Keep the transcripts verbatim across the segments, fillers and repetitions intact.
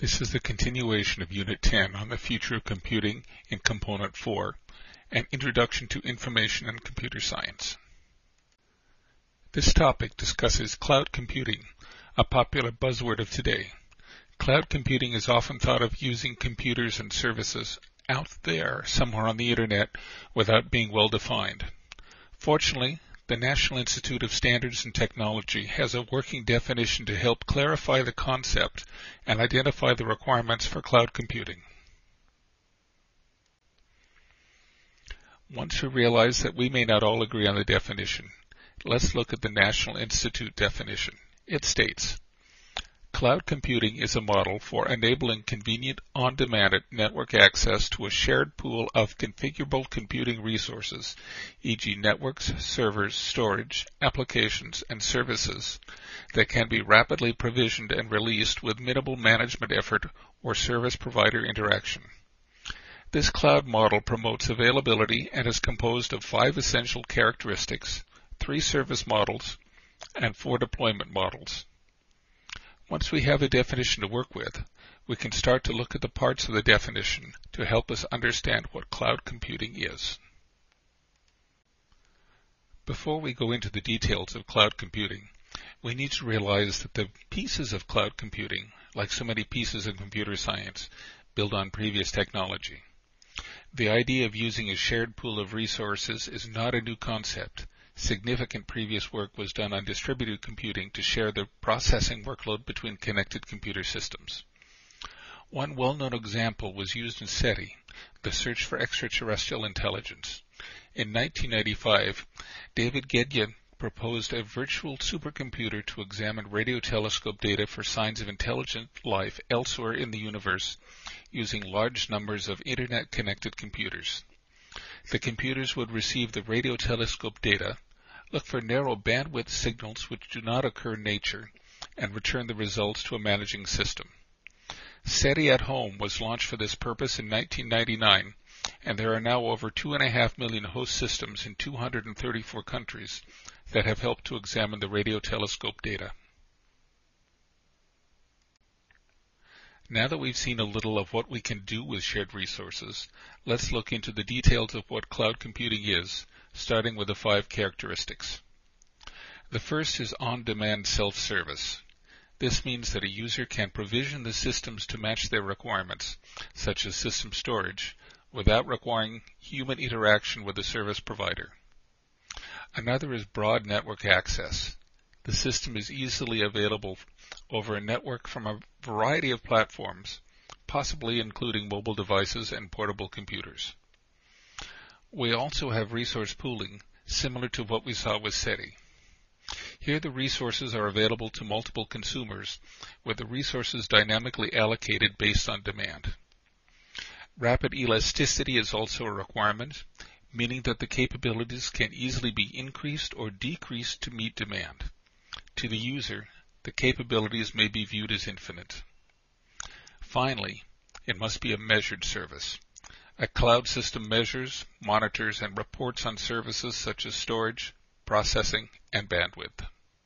This is the continuation of Unit ten on the future of computing in Component four, an introduction to information and computer science. This topic discusses cloud computing, a popular buzzword of today. Cloud computing is often thought of using computers and services out there somewhere on the internet without being well defined. Fortunately, the National Institute of Standards and Technology has a working definition to help clarify the concept and identify the requirements for cloud computing. Once we realize that we may not all agree on the definition, let's look at the National Institute definition. It states, cloud computing is a model for enabling convenient on-demand network access to a shared pool of configurable computing resources, for example networks, servers, storage, applications, and services that can be rapidly provisioned and released with minimal management effort or service provider interaction. This cloud model promotes availability and is composed of five essential characteristics, three service models, and four deployment models. Once we have a definition to work with, we can start to look at the parts of the definition to help us understand what cloud computing is. Before we go into the details of cloud computing, we need to realize that the pieces of cloud computing, like so many pieces of computer science, build on previous technology. The idea of using a shared pool of resources is not a new concept. Significant previous work was done on distributed computing to share the processing workload between connected computer systems. One well-known example was used in SETI, the search for extraterrestrial intelligence. In nineteen ninety-five, David Gedya proposed a virtual supercomputer to examine radio telescope data for signs of intelligent life elsewhere in the universe using large numbers of internet-connected computers. The computers would receive the radio telescope data, look for narrow bandwidth signals which do not occur in nature, and return the results to a managing system. SETI at Home was launched for this purpose in nineteen ninety-nine, and there are now over two and a half million host systems in two hundred thirty-four countries that have helped to examine the radio telescope data. Now that we've seen a little of what we can do with shared resources, let's look into the details of what cloud computing is, starting with the five characteristics. The first is on-demand self-service. This means that a user can provision the systems to match their requirements, such as system storage, without requiring human interaction with the service provider. Another is broad network access. The system is easily available over a network from a variety of platforms, possibly including mobile devices and portable computers. We also have resource pooling, similar to what we saw with SETI. Here the resources are available to multiple consumers, with the resources dynamically allocated based on demand. Rapid elasticity is also a requirement, meaning that the capabilities can easily be increased or decreased to meet demand. To the user, the capabilities may be viewed as infinite. Finally, it must be a measured service. A cloud system measures, monitors, and reports on services such as storage, processing, and bandwidth.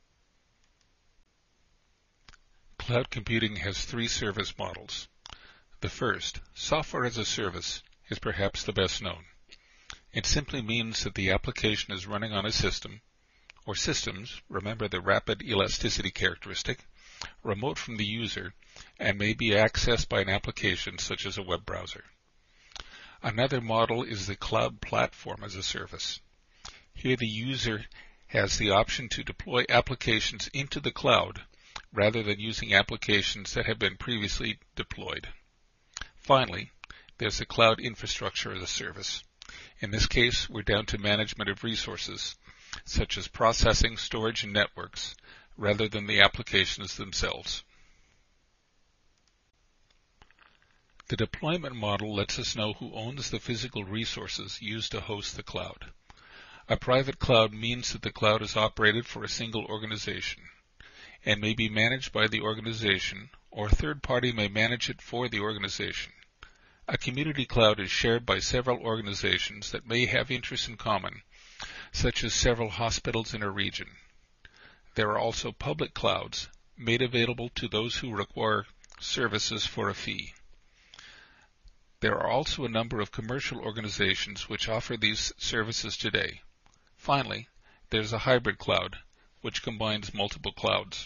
Cloud computing has three service models. The first, software as a service, is perhaps the best known. It simply means that the application is running on a system, or systems, remember the rapid elasticity characteristic, remote from the user, and may be accessed by an application such as a web browser. Another model is the cloud platform as a service. Here the user has the option to deploy applications into the cloud rather than using applications that have been previously deployed. Finally, there's the cloud infrastructure as a service. In this case, we're down to management of resources, such as processing, storage, and networks, rather than the applications themselves. The deployment model lets us know who owns the physical resources used to host the cloud. A private cloud means that the cloud is operated for a single organization and may be managed by the organization, or a third party may manage it for the organization. A community cloud is shared by several organizations that may have interests in common, such as several hospitals in a region. There are also public clouds made available to those who require services for a fee. There are also a number of commercial organizations which offer these services today. Finally, there's a hybrid cloud, which combines multiple clouds.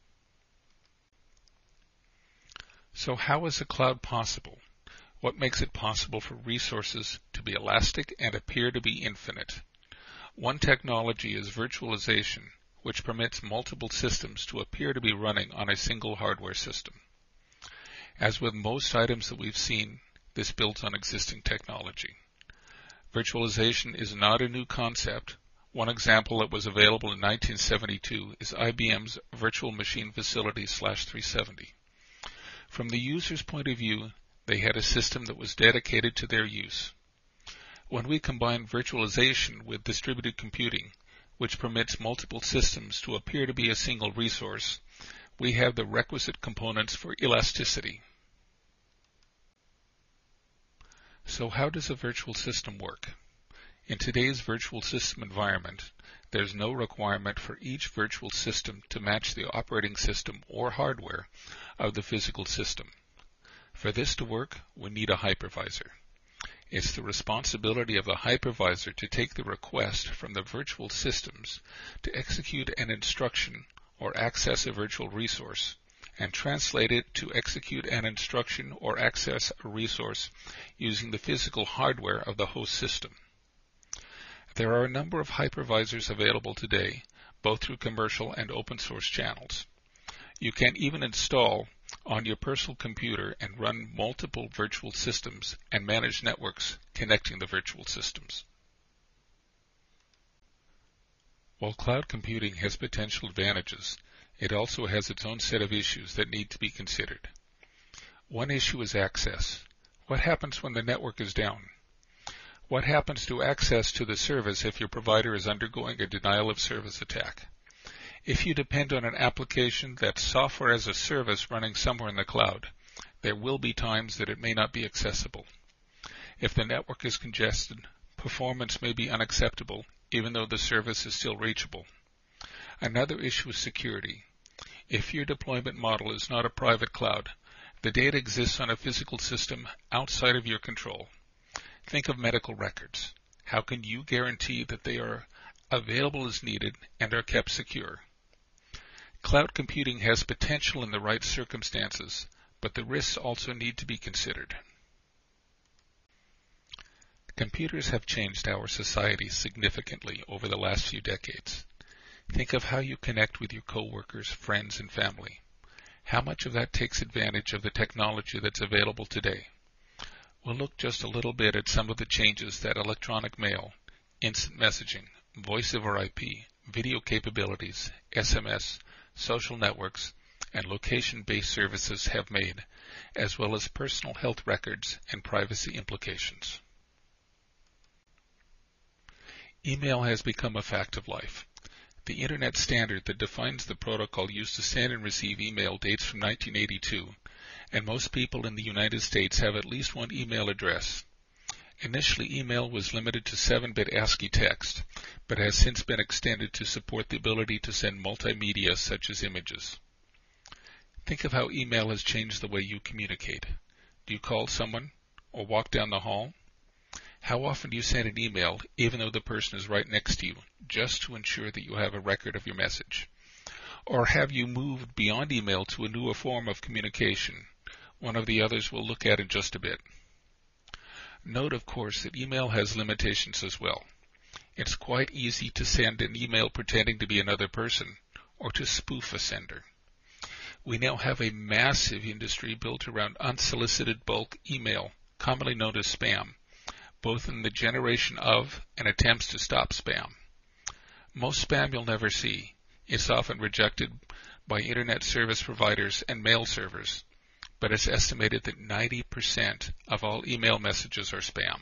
So how is a cloud possible? What makes it possible for resources to be elastic and appear to be infinite? One technology is virtualization, which permits multiple systems to appear to be running on a single hardware system. As with most items that we've seen, this builds on existing technology. Virtualization is not a new concept. One example that was available in nineteen seventy-two is I B M's Virtual Machine Facility slash three seventy. From the user's point of view, they had a system that was dedicated to their use. When we combine virtualization with distributed computing, which permits multiple systems to appear to be a single resource, we have the requisite components for elasticity. So how does a virtual system work? In today's virtual system environment, there's no requirement for each virtual system to match the operating system or hardware of the physical system. For this to work, we need a hypervisor. It's the responsibility of the hypervisor to take the request from the virtual systems to execute an instruction or access a virtual resource, and translate it to execute an instruction or access a resource using the physical hardware of the host system. There are a number of hypervisors available today, both through commercial and open source channels. You can even install on your personal computer and run multiple virtual systems and manage networks connecting the virtual systems. While cloud computing has potential advantages, it also has its own set of issues that need to be considered. One issue is access. What happens when the network is down? What happens to access to the service if your provider is undergoing a denial of service attack? If you depend on an application that's software as a service running somewhere in the cloud, there will be times that it may not be accessible. If the network is congested, performance may be unacceptable, even though the service is still reachable. Another issue is security. If your deployment model is not a private cloud, the data exists on a physical system outside of your control. Think of medical records. How can you guarantee that they are available as needed and are kept secure? Cloud computing has potential in the right circumstances, but the risks also need to be considered. Computers have changed our society significantly over the last few decades. Think of how you connect with your coworkers, friends, and family. How much of that takes advantage of the technology that's available today? We'll look just a little bit at some of the changes that electronic mail, instant messaging, voice over I P, video capabilities, S M S, social networks, and location-based services have made, as well as personal health records and privacy implications. Email has become a fact of life. The Internet standard that defines the protocol used to send and receive email dates from nineteen eighty-two, and most people in the United States have at least one email address. Initially, email was limited to seven bit ASCII text, but has since been extended to support the ability to send multimedia such as images. Think of how email has changed the way you communicate. Do you call someone or walk down the hall? How often do you send an email even though the person is right next to you, just to ensure that you have a record of your message? Or have you moved beyond email to a newer form of communication, one of the others we'll look at in just a bit? Note, of course, that email has limitations as well. It's quite easy to send an email pretending to be another person, or to spoof a sender. We now have a massive industry built around unsolicited bulk email, commonly known as spam, both in the generation of and attempts to stop spam. Most spam you'll never see. It's often rejected by Internet service providers and mail servers, but it's estimated that ninety percent of all email messages are spam.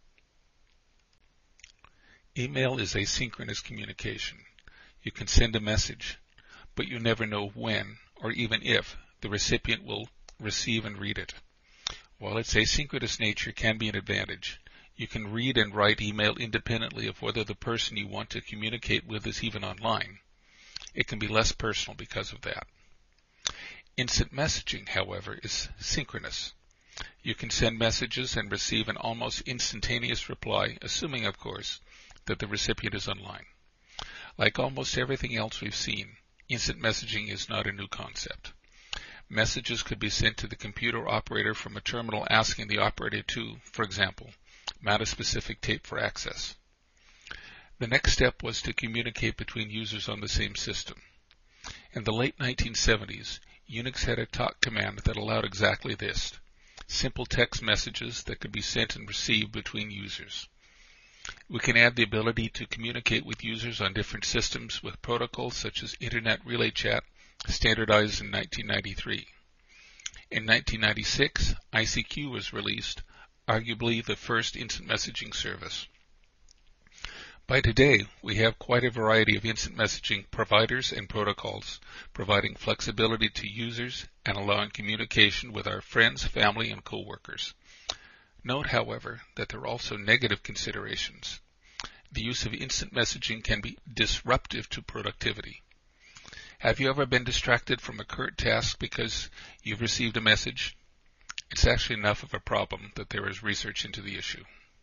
Email is asynchronous communication. You can send a message, but you never know when or even if the recipient will receive and read it. While its asynchronous nature can be an advantage, you can read and write email independently of whether the person you want to communicate with is even online. It can be less personal because of that. Instant messaging, however, is synchronous. You can send messages and receive an almost instantaneous reply, assuming, of course, that the recipient is online. Like almost everything else we've seen, instant messaging is not a new concept. Messages could be sent to the computer operator from a terminal asking the operator to, for example, mount a specific tape for access. The next step was to communicate between users on the same system. In the late nineteen seventies, Unix had a talk command that allowed exactly this: simple text messages that could be sent and received between users. We can add the ability to communicate with users on different systems with protocols such as Internet Relay Chat, standardized in nineteen ninety-three. In nineteen ninety-six, I C Q was released, arguably the first instant messaging service. By today, we have quite a variety of instant messaging providers and protocols, providing flexibility to users and allowing communication with our friends, family, and coworkers. Note, however, that there are also negative considerations. The use of instant messaging can be disruptive to productivity. Have you ever been distracted from a current task because you've received a message? It's actually enough of a problem that there is research into the issue.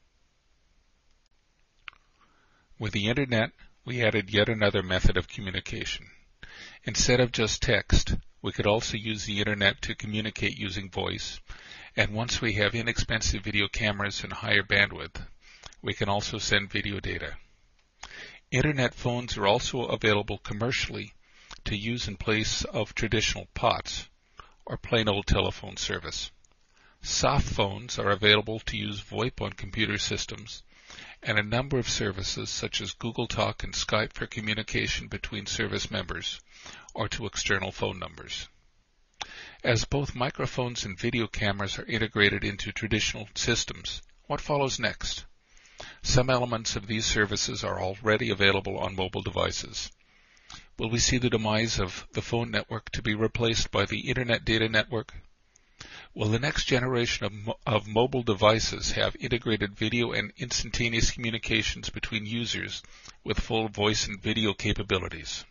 With the Internet, we added yet another method of communication. Instead of just text, we could also use the Internet to communicate using voice, and once we have inexpensive video cameras and higher bandwidth, we can also send video data. Internet phones are also available commercially to use in place of traditional P O Ts, or plain old telephone service. Soft phones are available to use VoIP on computer systems, and a number of services such as Google Talk and Skype for communication between service members or to external phone numbers. As both microphones and video cameras are integrated into traditional systems, what follows next? Some elements of these services are already available on mobile devices. Will we see the demise of the phone network to be replaced by the Internet Data Network? Will the next generation of, mo- of mobile devices have integrated video and instantaneous communications between users with full voice and video capabilities?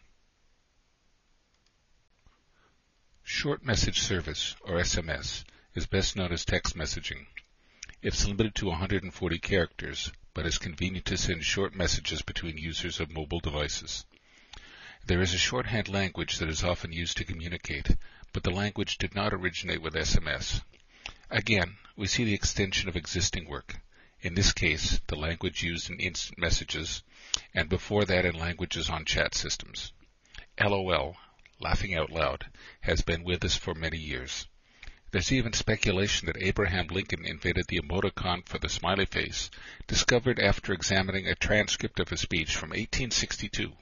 Short Message Service, or S M S, is best known as text messaging. It's limited to one hundred forty characters, but is convenient to send short messages between users of mobile devices. There is a shorthand language that is often used to communicate, but the language did not originate with S M S. Again, we see the extension of existing work. In this case, the language used in instant messages, and before that in languages on chat systems. LOL, laughing out loud, has been with us for many years. There's even speculation that Abraham Lincoln invented the emoticon for the smiley face, discovered after examining a transcript of a speech from eighteen sixty-two.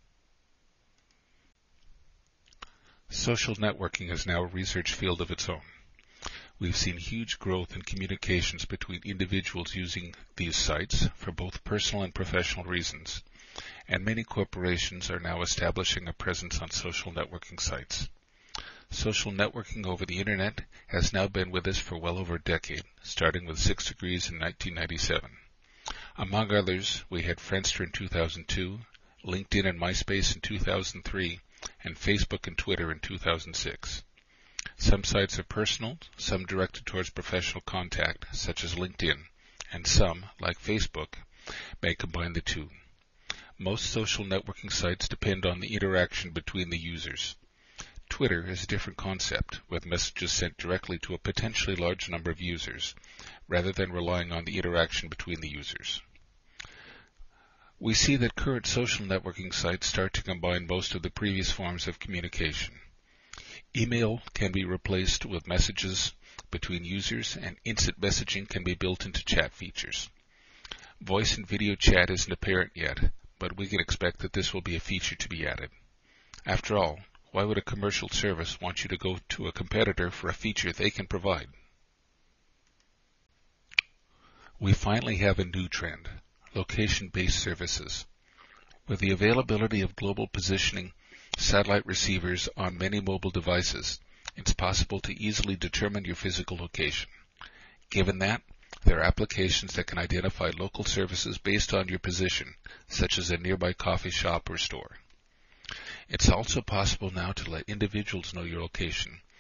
Social networking is now a research field of its own. We've seen huge growth in communications between individuals using these sites for both personal and professional reasons, and many corporations are now establishing a presence on social networking sites. Social networking over the Internet has now been with us for well over a decade, starting with Six Degrees in nineteen ninety-seven. Among others, we had Friendster in two thousand two, LinkedIn and MySpace in two thousand three, and Facebook and Twitter in two thousand six. Some sites are personal, some directed towards professional contact, such as LinkedIn, and some, like Facebook, may combine the two. Most social networking sites depend on the interaction between the users. Twitter is a different concept, with messages sent directly to a potentially large number of users, rather than relying on the interaction between the users. We see that current social networking sites start to combine most of the previous forms of communication. Email can be replaced with messages between users, and instant messaging can be built into chat features. Voice and video chat isn't apparent yet, but we can expect that this will be a feature to be added. After all, why would a commercial service want you to go to a competitor for a feature they can provide? We finally have a new trend: location-based services. With the availability of global positioning satellite receivers on many mobile devices, it's possible to easily determine your physical location. Given that, there are applications that can identify local services based on your position, such as a nearby coffee shop or store. It's also possible now to let individuals know your location,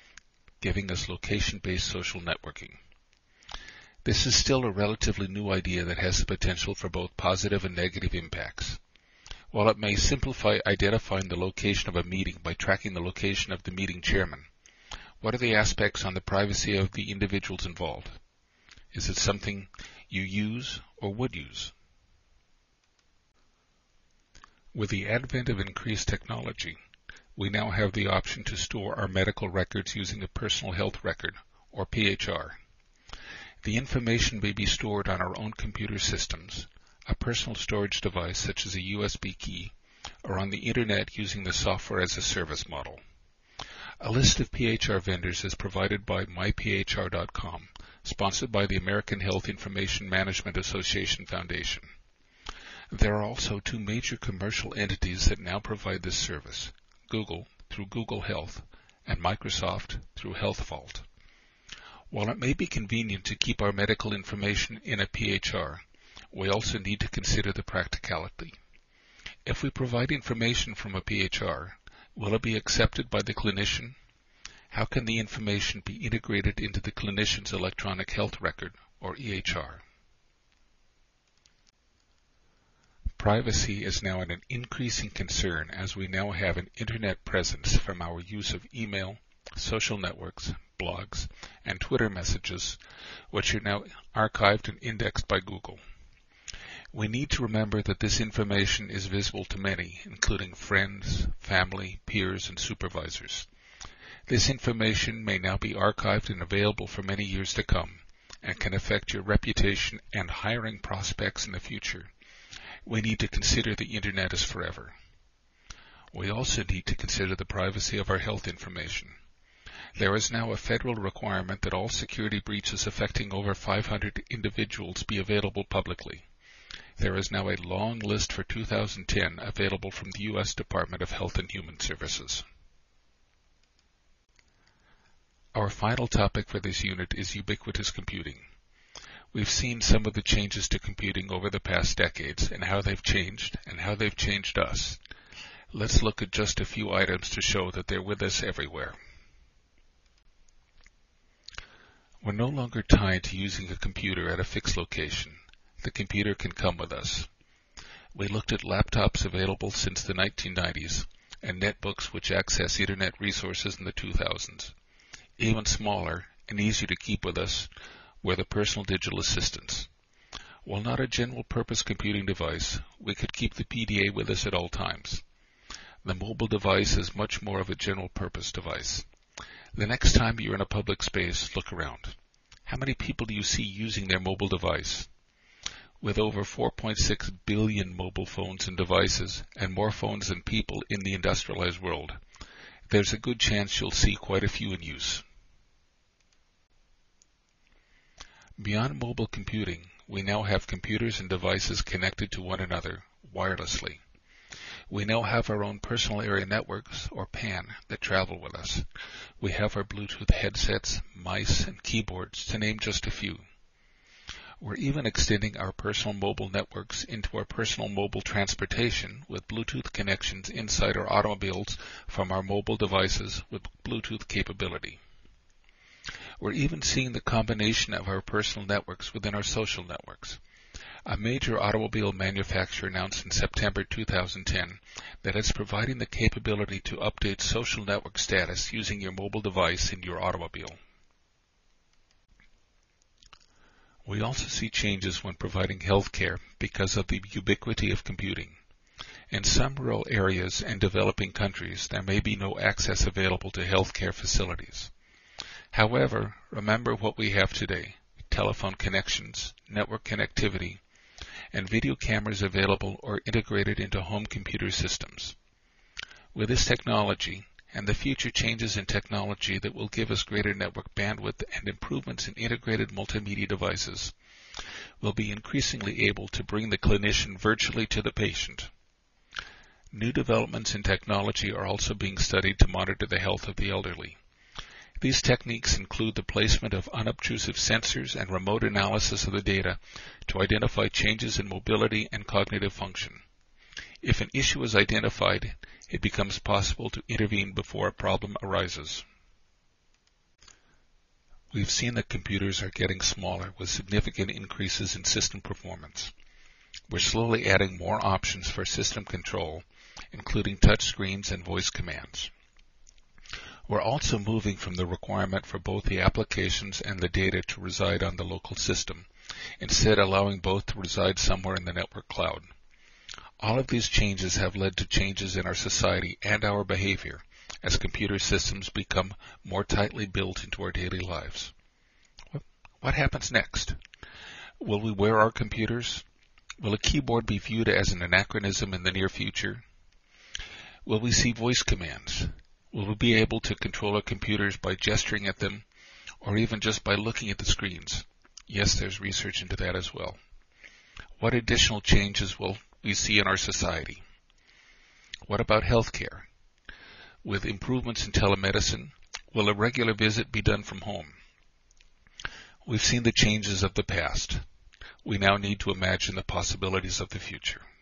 giving us location-based social networking. This is still a relatively new idea that has the potential for both positive and negative impacts. While it may simplify identifying the location of a meeting by tracking the location of the meeting chairman, what are the aspects on the privacy of the individuals involved? Is it something you use or would use? With the advent of increased technology, we now have the option to store our medical records using a personal health record, or P H R. The information may be stored on our own computer systems, a personal storage device such as a U S B key, or on the Internet using the software as a service model. A list of P H R vendors is provided by my P H R dot com, sponsored by the American Health Information Management Association Foundation. There are also two major commercial entities that now provide this service, Google through Google Health and Microsoft through HealthVault. While it may be convenient to keep our medical information in a P H R, we also need to consider the practicality. If we provide information from a P H R, will it be accepted by the clinician? How can the information be integrated into the clinician's electronic health record, or E H R? Privacy is now an increasing concern as we now have an internet presence from our use of email, social networks, blogs, and Twitter messages, which are now archived and indexed by Google. We need to remember that this information is visible to many, including friends, family, peers, and supervisors. This information may now be archived and available for many years to come, and can affect your reputation and hiring prospects in the future. We need to consider the Internet as forever. We also need to consider the privacy of our health information. There is now a federal requirement that all security breaches affecting over five hundred individuals be available publicly. There is now a long list for two thousand ten available from the U S Department of Health and Human Services. Our final topic for this unit is ubiquitous computing. We've seen some of the changes to computing over the past decades and how they've changed and how they've changed us. Let's look at just a few items to show that they're with us everywhere. We're no longer tied to using a computer at a fixed location. The computer can come with us. We looked at laptops available since the nineteen nineties and netbooks which access Internet resources in the two thousands. Even smaller and easier to keep with us were the personal digital assistants. While not a general-purpose computing device, we could keep the P D A with us at all times. The mobile device is much more of a general-purpose device. The next time you're in a public space, look around. How many people do you see using their mobile device? With over four point six billion mobile phones and devices, and more phones than people in the industrialized world, there's a good chance you'll see quite a few in use. Beyond mobile computing, we now have computers and devices connected to one another wirelessly. We now have our own personal area networks, or P A N, that travel with us. We have our Bluetooth headsets, mice, and keyboards, to name just a few. We're even extending our personal mobile networks into our personal mobile transportation with Bluetooth connections inside our automobiles from our mobile devices with Bluetooth capability. We're even seeing the combination of our personal networks within our social networks. A major automobile manufacturer announced in September two thousand ten that it's providing the capability to update social network status using your mobile device in your automobile. We also see changes when providing health care because of the ubiquity of computing. In some rural areas and developing countries, there may be no access available to health care facilities. However, remember what we have today: telephone connections, network connectivity, and video cameras available or integrated into home computer systems. With this technology, and the future changes in technology that will give us greater network bandwidth and improvements in integrated multimedia devices, we'll be increasingly able to bring the clinician virtually to the patient. New developments in technology are also being studied to monitor the health of the elderly. These techniques include the placement of unobtrusive sensors and remote analysis of the data to identify changes in mobility and cognitive function. If an issue is identified, it becomes possible to intervene before a problem arises. We've seen that computers are getting smaller with significant increases in system performance. We're slowly adding more options for system control, including touch screens and voice commands. We're also moving from the requirement for both the applications and the data to reside on the local system, instead allowing both to reside somewhere in the network cloud. All of these changes have led to changes in our society and our behavior as computer systems become more tightly built into our daily lives. What happens next? Will we wear our computers? Will a keyboard be viewed as an anachronism in the near future? Will we see voice commands? Will we be able to control our computers by gesturing at them, or even just by looking at the screens? Yes, there's research into that as well. What additional changes will we see in our society? What about healthcare? With improvements in telemedicine, will a regular visit be done from home? We've seen the changes of the past. We now need to imagine the possibilities of the future.